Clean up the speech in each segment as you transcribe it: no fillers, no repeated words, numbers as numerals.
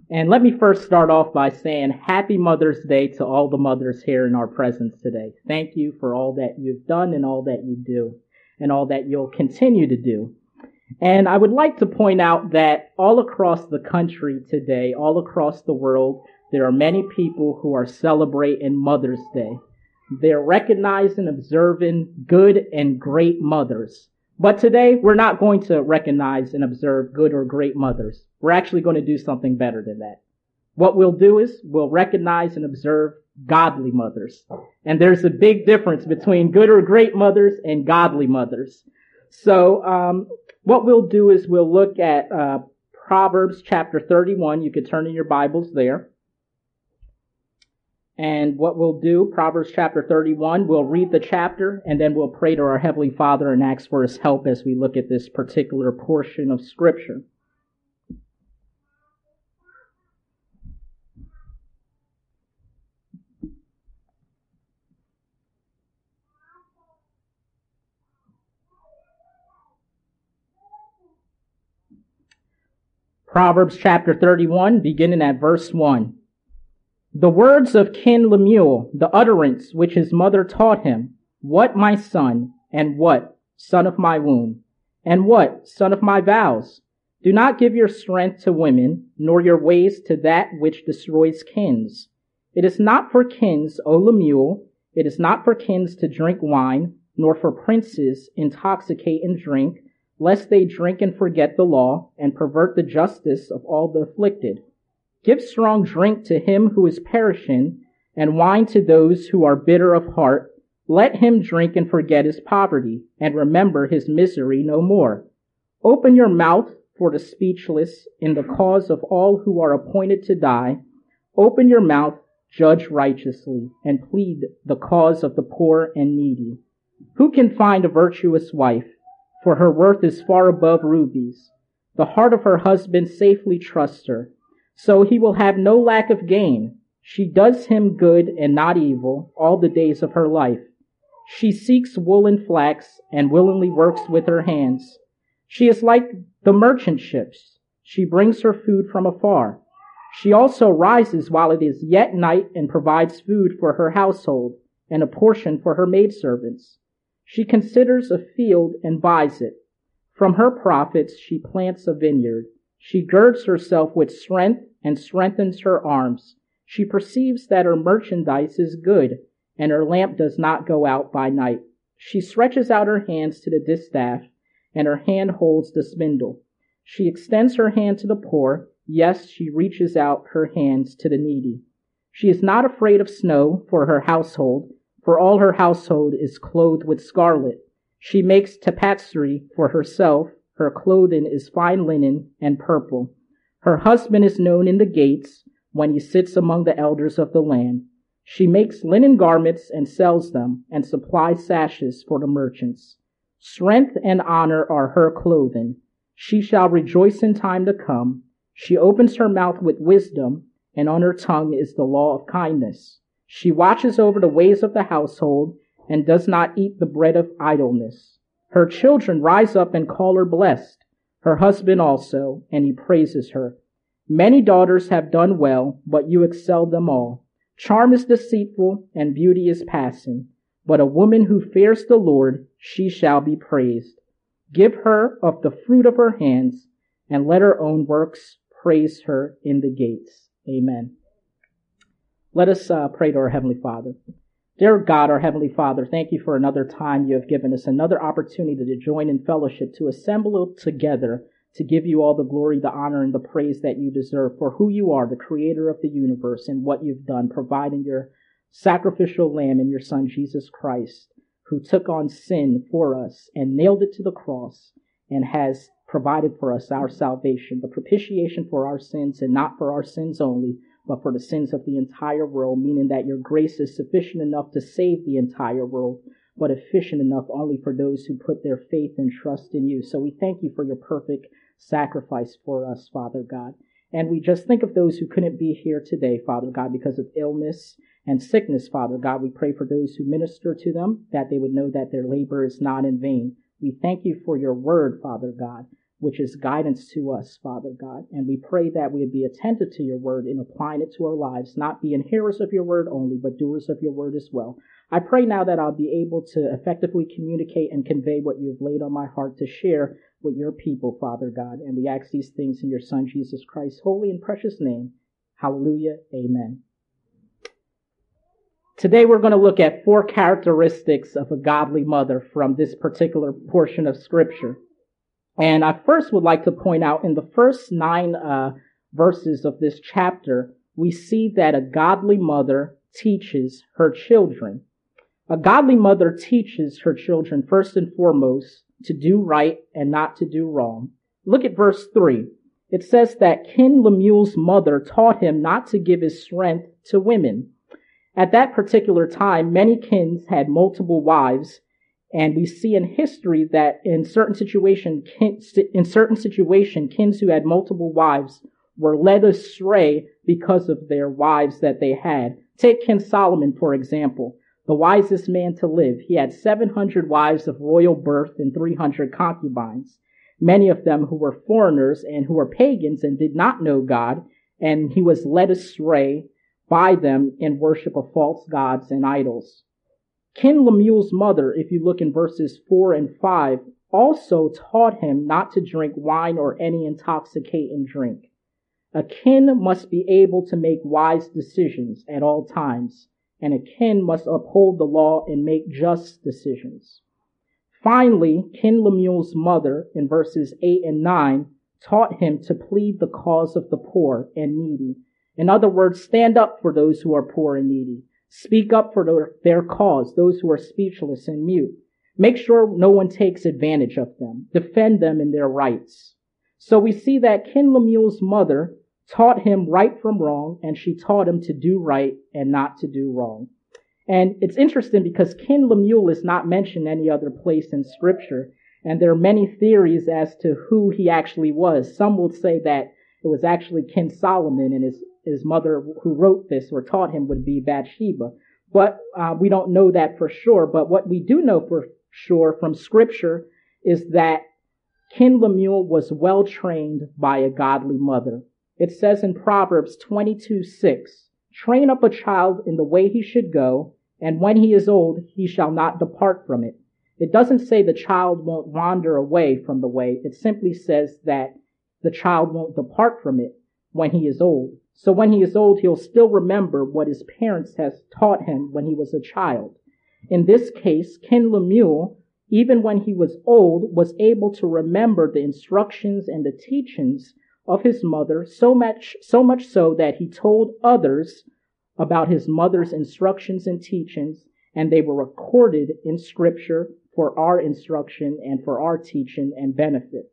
And let me first start off by saying Happy Mother's Day to all the mothers here in our presence today. Thank you for all that you've done and all that you do and all that you'll continue to do. And I would like to point out that all across the country today, all across the world, there are many people who are celebrating Mother's Day. They're recognizing, observing good and great mothers. But today, we're not going to recognize and observe good or great mothers. We're actually going to do something better than that. What we'll do is we'll recognize and observe godly mothers. And there's a big difference between good or great mothers and godly mothers. So what we'll do is we'll look at Proverbs chapter 31. You could turn in your Bibles there. And what we'll do, Proverbs chapter 31, we'll read the chapter and then we'll pray to our Heavenly Father and ask for His help as we look at this particular portion of Scripture. Proverbs chapter 31, beginning at verse 1. The words of King Lemuel, the utterance which his mother taught him. What, my son, and what, son of my womb? And what, son of my vows? Do not give your strength to women, nor your ways to that which destroys kings. It is not for kings, O Lemuel, it is not for kings to drink wine, nor for princes intoxicate in drink, lest they drink and forget the law, and pervert the justice of all the afflicted. Give strong drink to him who is perishing, and wine to those who are bitter of heart. Let him drink and forget his poverty, and remember his misery no more. Open your mouth for the speechless in the cause of all who are appointed to die. Open your mouth, judge righteously, and plead the cause of the poor and needy. Who can find a virtuous wife? For her worth is far above rubies. The heart of her husband safely trusts her, so he will have no lack of gain. She does him good and not evil all the days of her life. She seeks wool and flax and willingly works with her hands. She is like the merchant ships. She brings her food from afar. She also rises while it is yet night and provides food for her household and a portion for her maidservants. She considers a field and buys it. From her profits she plants a vineyard. She girds herself with strength and strengthens her arms. She perceives that her merchandise is good, and her lamp does not go out by night. She stretches out her hands to the distaff, and her hand holds the spindle. She extends her hand to the poor. Yes, she reaches out her hands to the needy. She is not afraid of snow for her household, for all her household is clothed with scarlet. She makes tapestry for herself. Her clothing is fine linen and purple. Her husband is known in the gates when he sits among the elders of the land. She makes linen garments and sells them, and supplies sashes for the merchants. Strength and honor are her clothing. She shall rejoice in time to come. She opens her mouth with wisdom, and on her tongue is the law of kindness. She watches over the ways of the household, and does not eat the bread of idleness. Her children rise up and call her blessed, her husband also, and he praises her. Many daughters have done well, but you excel them all. Charm is deceitful, and beauty is passing, but a woman who fears the Lord, she shall be praised. Give her of the fruit of her hands, and let her own works praise her in the gates. Amen. Let us pray to our Heavenly Father. Dear God, our Heavenly Father, thank you for another time you have given us, another opportunity to join in fellowship, to assemble together, to give you all the glory, the honor, and the praise that you deserve for who you are, the creator of the universe, and what you've done, providing your sacrificial lamb in your Son, Jesus Christ, who took on sin for us and nailed it to the cross and has provided for us our salvation, the propitiation for our sins, and not for our sins only, but for the sins of the entire world, meaning that your grace is sufficient enough to save the entire world, but efficient enough only for those who put their faith and trust in you. So we thank you for your perfect sacrifice for us, Father God. And we just think of those who couldn't be here today, Father God, because of illness and sickness, Father God. We pray for those who minister to them, that they would know that their labor is not in vain. We thank you for your word, Father God. which is guidance to us, Father God. And we pray that we would be attentive to your word in applying it to our lives, not being hearers of your word only, but doers of your word as well. I pray now that I'll be able to effectively communicate and convey what you have laid on my heart to share with your people, Father God. And we ask these things in your Son, Jesus Christ's holy and precious name. Hallelujah. Amen. Today we're going to look at 4 characteristics of a godly mother from this particular portion of Scripture. And I first would like to point out in the first 9 verses of this chapter, we see that a godly mother teaches her children. A godly mother teaches her children first and foremost to do right and not to do wrong. Look at verse 3. It says that King Lemuel's mother taught him not to give his strength to women. At that particular time, many kings had multiple wives, and we see in history that in certain situations, kings who had multiple wives were led astray because of their wives that they had. Take King Solomon, for example, the wisest man to live. He had 700 wives of royal birth and 300 concubines, many of them who were foreigners and who were pagans and did not know God, and he was led astray by them in worship of false gods and idols. King Lemuel's mother, if you look in verses 4 and 5, also taught him not to drink wine or any intoxicating drink. A king must be able to make wise decisions at all times, and a king must uphold the law and make just decisions. Finally, King Lemuel's mother, in verses 8 and 9, taught him to plead the cause of the poor and needy. In other words, stand up for those who are poor and needy. Speak up for their cause, those who are speechless and mute. Make sure no one takes advantage of them. Defend them in their rights. So we see that King Lemuel's mother taught him right from wrong, and she taught him to do right and not to do wrong. And it's interesting because King Lemuel is not mentioned any other place in Scripture, and there are many theories as to who he actually was. Some will say that it was actually King Solomon, and his mother who wrote this or taught him would be Bathsheba. But we don't know that for sure. But what we do know for sure from Scripture is that King Lemuel was well trained by a godly mother. It says in Proverbs 22:6, "Train up a child in the way he should go, and when he is old, he shall not depart from it." It doesn't say the child won't wander away from the way. It simply says that the child won't depart from it when he is old. So when he is old, he'll still remember what his parents has taught him when he was a child. In this case, King Lemuel, even when he was old, was able to remember the instructions and the teachings of his mother, so much so that he told others about his mother's instructions and teachings, and they were recorded in Scripture for our instruction and for our teaching and benefit.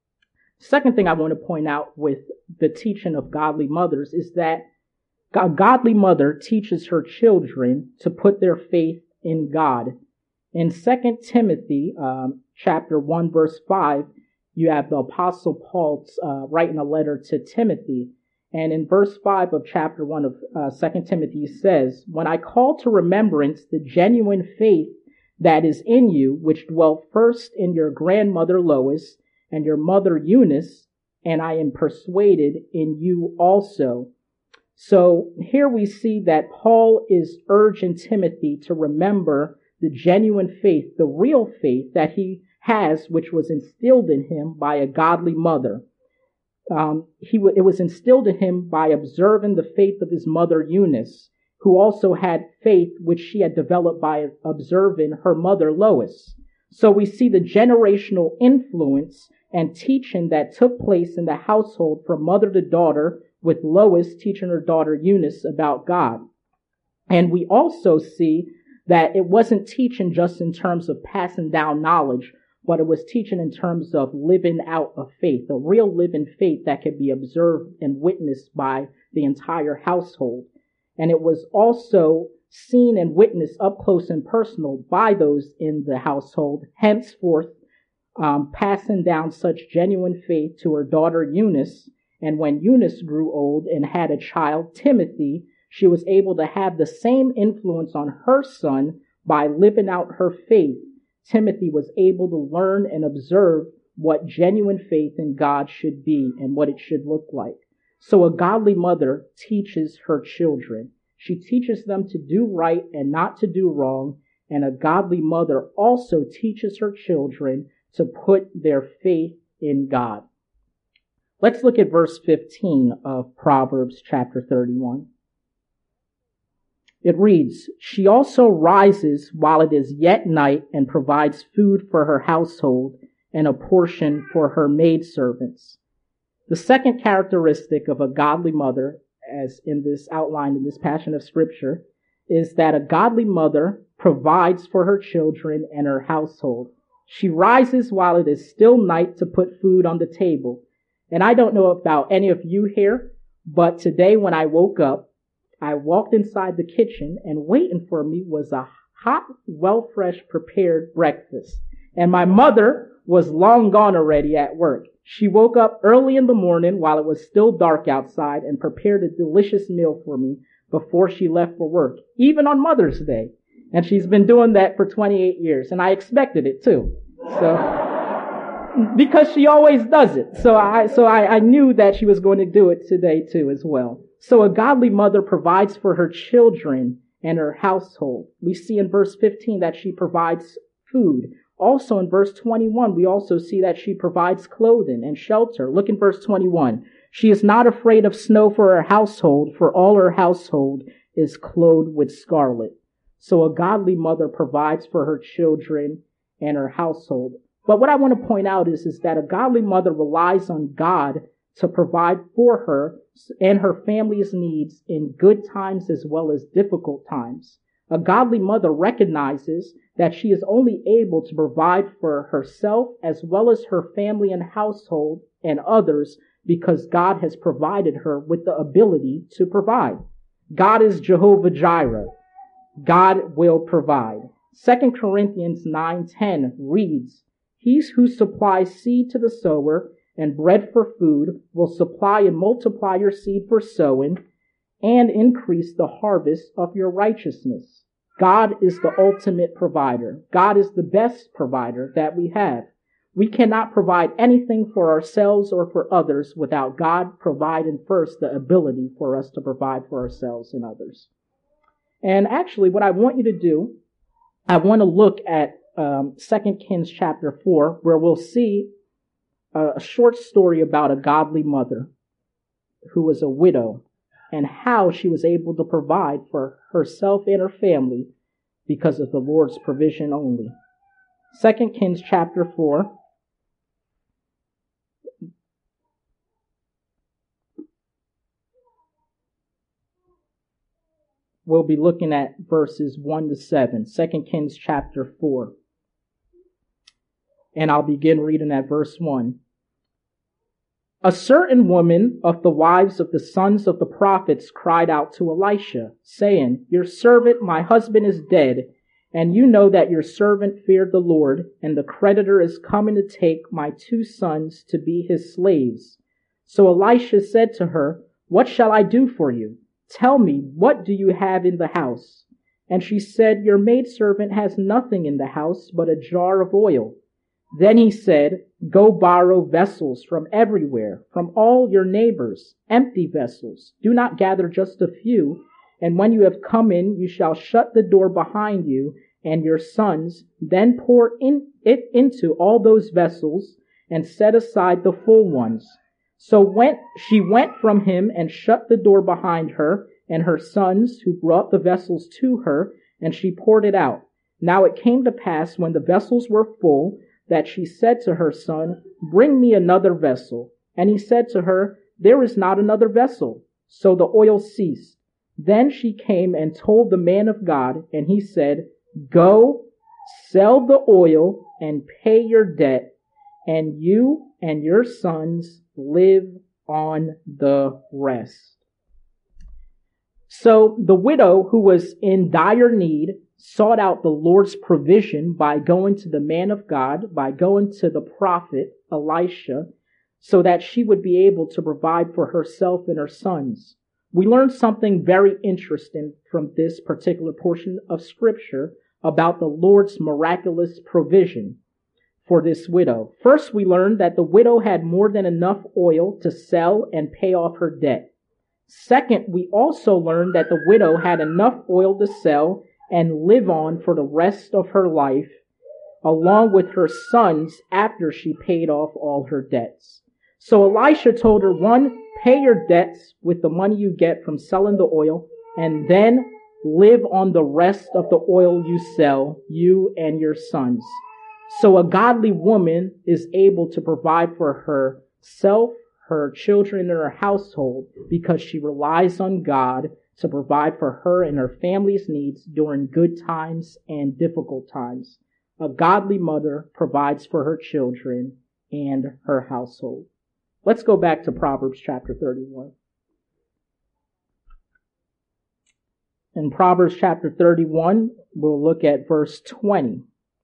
Second thing I want to point out with the teaching of godly mothers is that a godly mother teaches her children to put their faith in God. In 2 Timothy chapter 1, verse 5, you have the Apostle Paul writing a letter to Timothy. And in verse 5 of chapter 1 of 2 Timothy, he says, "When I call to remembrance the genuine faith that is in you, which dwelt first in your grandmother Lois and your mother Eunice, and I am persuaded in you also." So here we see that Paul is urging Timothy to remember the genuine faith, the real faith that he has, which was instilled in him by a godly mother. It was instilled in him by observing the faith of his mother Eunice, who also had faith which she had developed by observing her mother Lois. So we see the generational influence and teaching that took place in the household from mother to daughter, with Lois teaching her daughter Eunice about God. And we also see that it wasn't teaching just in terms of passing down knowledge, but it was teaching in terms of living out a faith, a real living faith that could be observed and witnessed by the entire household. And it was also seen and witnessed up close and personal by those in the household, henceforth passing down such genuine faith to her daughter Eunice. And when Eunice grew old and had a child, Timothy, she was able to have the same influence on her son by living out her faith. Timothy was able to learn and observe what genuine faith in God should be and what it should look like. So a godly mother teaches her children. She teaches them to do right and not to do wrong. And a godly mother also teaches her children to put their faith in God. Let's look at verse 15 of Proverbs chapter 31. It reads, "She also rises while it is yet night and provides food for her household and a portion for her maidservants." The second characteristic of a godly mother, as in this outline in this passage of scripture, is that a godly mother provides for her children and her household. She rises while it is still night to put food on the table. And I don't know about any of you here, but today when I woke up, I walked inside the kitchen and waiting for me was a hot, well-fresh prepared breakfast. And my mother was long gone already at work. She woke up early in the morning while it was still dark outside and prepared a delicious meal for me before she left for work, even on Mother's Day. And she's been doing that for 28 years, and I expected it too. So, because she always does it. So I knew that she was going to do it today too as well. So a godly mother provides for her children and her household. We see in verse 15 that she provides food. Also in verse 21, we also see that she provides clothing and shelter. Look in verse 21. "She is not afraid of snow for her household, for all her household is clothed with scarlet." So a godly mother provides for her children and her household. But what I want to point out is that a godly mother relies on God to provide for her and her family's needs in good times as well as difficult times. A godly mother recognizes that she is only able to provide for herself as well as her family and household and others because God has provided her with the ability to provide. God is Jehovah Jireh. God will provide. 2 Corinthians 9:10 reads, "He who supplies seed to the sower and bread for food will supply and multiply your seed for sowing and increase the harvest of your righteousness." God is the ultimate provider. God is the best provider that we have. We cannot provide anything for ourselves or for others without God providing first the ability for us to provide for ourselves and others. And actually, what I want you to do, I want to look at 2 Kings chapter 4, where we'll see a short story about a godly mother who was a widow and how she was able to provide for herself and her family because of the Lord's provision only. 2 Kings chapter 4. We'll be looking at verses 1 to 7. 2 Kings chapter 4. And I'll begin reading at verse 1. "A certain woman of the wives of the sons of the prophets cried out to Elisha, saying, 'Your servant, my husband, is dead, and you know that your servant feared the Lord, and the creditor is coming to take my 2 sons to be his slaves.' So Elisha said to her, 'What shall I do for you? Tell me, what do you have in the house?' And she said, 'Your maidservant has nothing in the house but a jar of oil.' Then he said, 'Go borrow vessels from everywhere, from all your neighbors, empty vessels. Do not gather just a few. And when you have come in, you shall shut the door behind you and your sons. Then pour it into all those vessels and set aside the full ones.' So she went from him and shut the door behind her and her sons, who brought the vessels to her, and she poured it out. Now it came to pass, when the vessels were full, that she said to her son, 'Bring me another vessel.' And he said to her, 'There is not another vessel.' So the oil ceased. Then she came and told the man of God, and he said, 'Go, sell the oil and pay your debt, and you and your sons live on the rest.'" So the widow, who was in dire need, sought out the Lord's provision by going to the man of God, by going to the prophet Elisha, so that she would be able to provide for herself and her sons. We learn something very interesting from this particular portion of Scripture about the Lord's miraculous provision. for this widow. First, we learned that the widow had more than enough oil to sell and pay off her debt. Second, we also learned that the widow had enough oil to sell and live on for the rest of her life, along with her sons after she paid off all her debts. So Elisha told her, 1, pay your debts with the money you get from selling the oil, and then live on the rest of the oil you sell, you and your sons. So a godly woman is able to provide for herself, her children, and her household because she relies on God to provide for her and her family's needs during good times and difficult times. A godly mother provides for her children and her household. Let's go back to Proverbs chapter 31. In Proverbs chapter 31, we'll look at verse 20.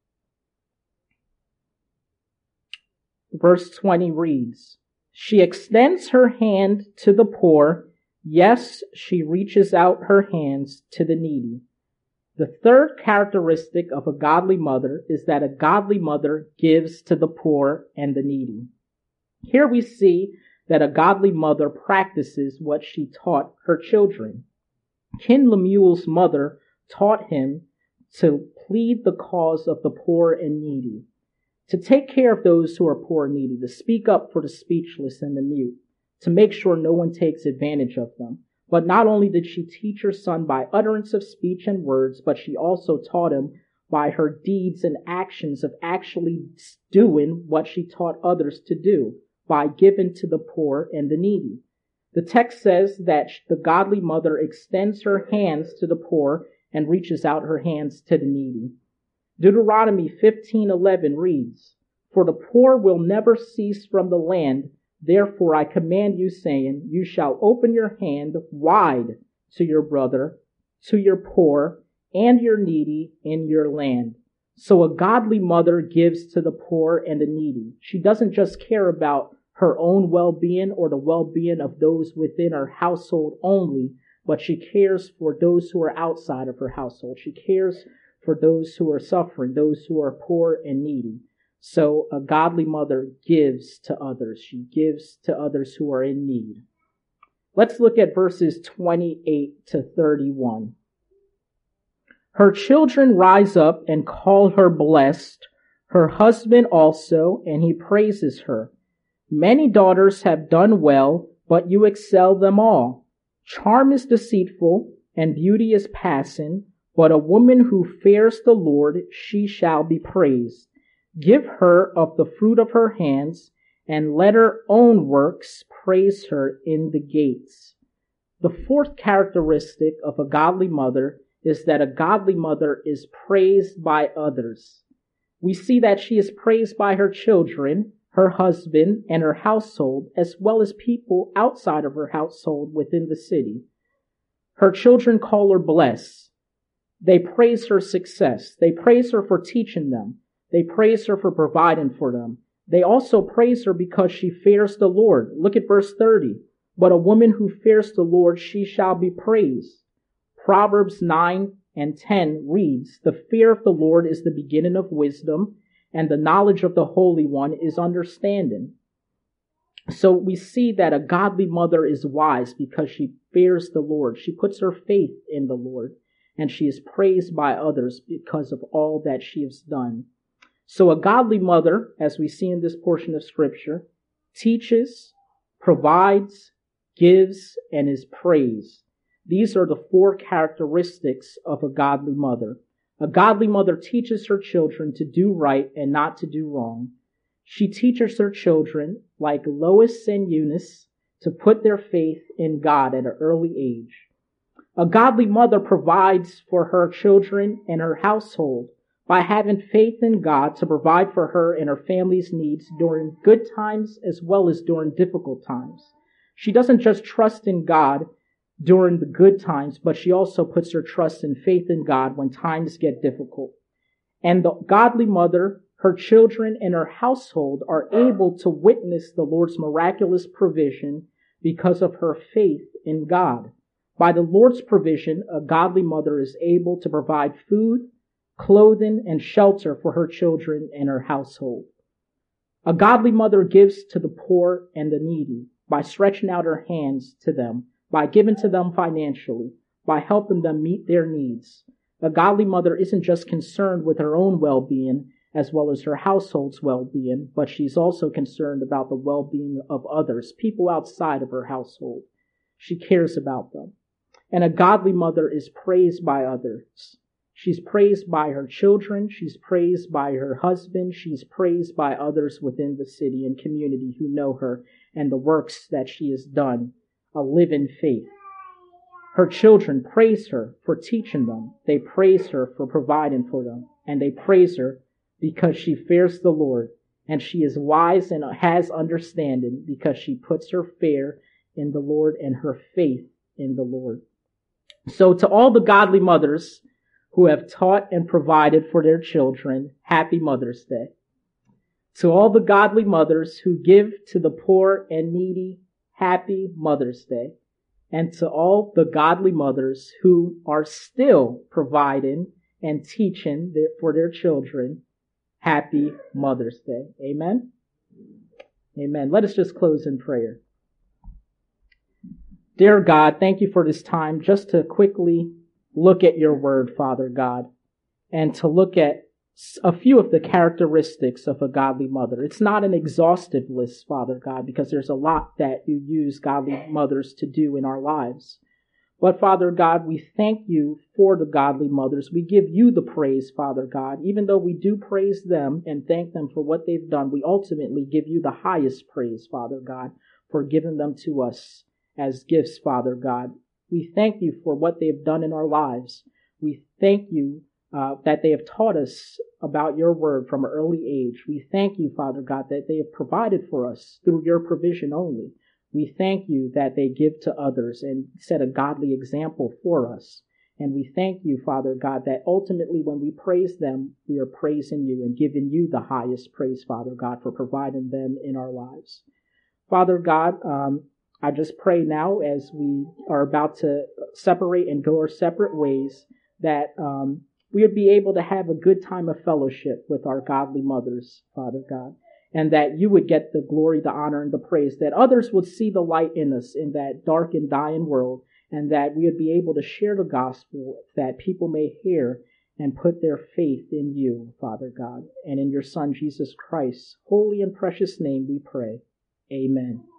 Verse 20 reads, "She extends her hand to the poor. Yes, she reaches out her hands to the needy." The third characteristic of a godly mother is that a godly mother gives to the poor and the needy. Here we see that a godly mother practices what she taught her children. Ken Lemuel's mother taught him to plead the cause of the poor and needy, to take care of those who are poor and needy, to speak up for the speechless and the mute, to make sure no one takes advantage of them. But not only did she teach her son by utterance of speech and words, but she also taught him by her deeds and actions of actually doing what she taught others to do, by giving to the poor and the needy. The text says that the godly mother extends her hands to the poor and reaches out her hands to the needy. Deuteronomy 15:11 reads, "For the poor will never cease from the land. Therefore I command you, saying, you shall open your hand wide to your brother, to your poor, and your needy in your land." So a godly mother gives to the poor and the needy. She doesn't just care about her own well-being or the well-being of those within her household only, but she cares for those who are outside of her household. She cares for those who are suffering, those who are poor and needy. So a godly mother gives to others. She gives to others who are in need. Let's look at verses 28 to 31. "Her children rise up and call her blessed, her husband also, and he praises her. Many daughters have done well, but you excel them all. Charm is deceitful, and beauty is passing, but a woman who fears the Lord, she shall be praised. Give her of the fruit of her hands, and let her own works praise her in the gates." The fourth characteristic of a godly mother is that a godly mother is praised by others. We see that she is praised by her children, her husband, and her household, as well as people outside of her household within the city. Her children call her blessed. They praise her success. They praise her for teaching them. They praise her for providing for them. They also praise her because she fears the Lord. Look at verse 30. "But a woman who fears the Lord, she shall be praised." Proverbs 9:10 reads, "The fear of the Lord is the beginning of wisdom, and the knowledge of the Holy One is understanding." So we see that a godly mother is wise because she fears the Lord. She puts her faith in the Lord, and she is praised by others because of all that she has done. So a godly mother, as we see in this portion of Scripture, teaches, provides, gives, and is praised. These are the four characteristics of a godly mother. A godly mother teaches her children to do right and not to do wrong. She teaches her children, like Lois and Eunice, to put their faith in God at an early age. A godly mother provides for her children and her household by having faith in God to provide for her and her family's needs during good times as well as during difficult times. She doesn't just trust in God during the good times, but she also puts her trust and faith in God when times get difficult. And the godly mother, her children, and her household are able to witness the Lord's miraculous provision because of her faith in God. By the Lord's provision, a godly mother is able to provide food, clothing, and shelter for her children and her household. A godly mother gives to the poor and the needy by stretching out her hands to them, by giving to them financially, by helping them meet their needs. A godly mother isn't just concerned with her own well-being as well as her household's well-being, but she's also concerned about the well-being of others, people outside of her household. She cares about them. And a godly mother is praised by others. She's praised by her children. She's praised by her husband. She's praised by others within the city and community who know her and the works that she has done, a living faith. Her children praise her for teaching them. They praise her for providing for them. And they praise her because she fears the Lord. And she is wise and has understanding because she puts her fear in the Lord and her faith in the Lord. So to all the godly mothers who have taught and provided for their children, happy Mother's Day. To all the godly mothers who give to the poor and needy, happy Mother's Day. And to all the godly mothers who are still providing and teaching for their children, happy Mother's Day. Amen? Amen. Let us just close in prayer. Dear God, thank you for this time just to quickly look at your word, Father God, and to look at a few of the characteristics of a godly mother. It's not an exhaustive list, Father God, because there's a lot that you use godly mothers to do in our lives. But Father God, we thank you for the godly mothers. We give you the praise, Father God. Even though we do praise them and thank them for what they've done, we ultimately give you the highest praise, Father God, for giving them to us as gifts, Father God. We thank you for what they have done in our lives. We thank you that they have taught us about your word from an early age. We thank you, Father God, that they have provided for us through your provision only. We thank you that they give to others and set a godly example for us. And we thank you, Father God, that ultimately when we praise them, we are praising you and giving you the highest praise, Father God, for providing them in our lives. Father God, I just pray now as we are about to separate and go our separate ways that we would be able to have a good time of fellowship with our godly mothers, Father God, and that you would get the glory, the honor, and the praise, that others would see the light in us in that dark and dying world, and that we would be able to share the gospel that people may hear and put their faith in you, Father God, and in your Son, Jesus Christ. Holy and precious name we pray. Amen.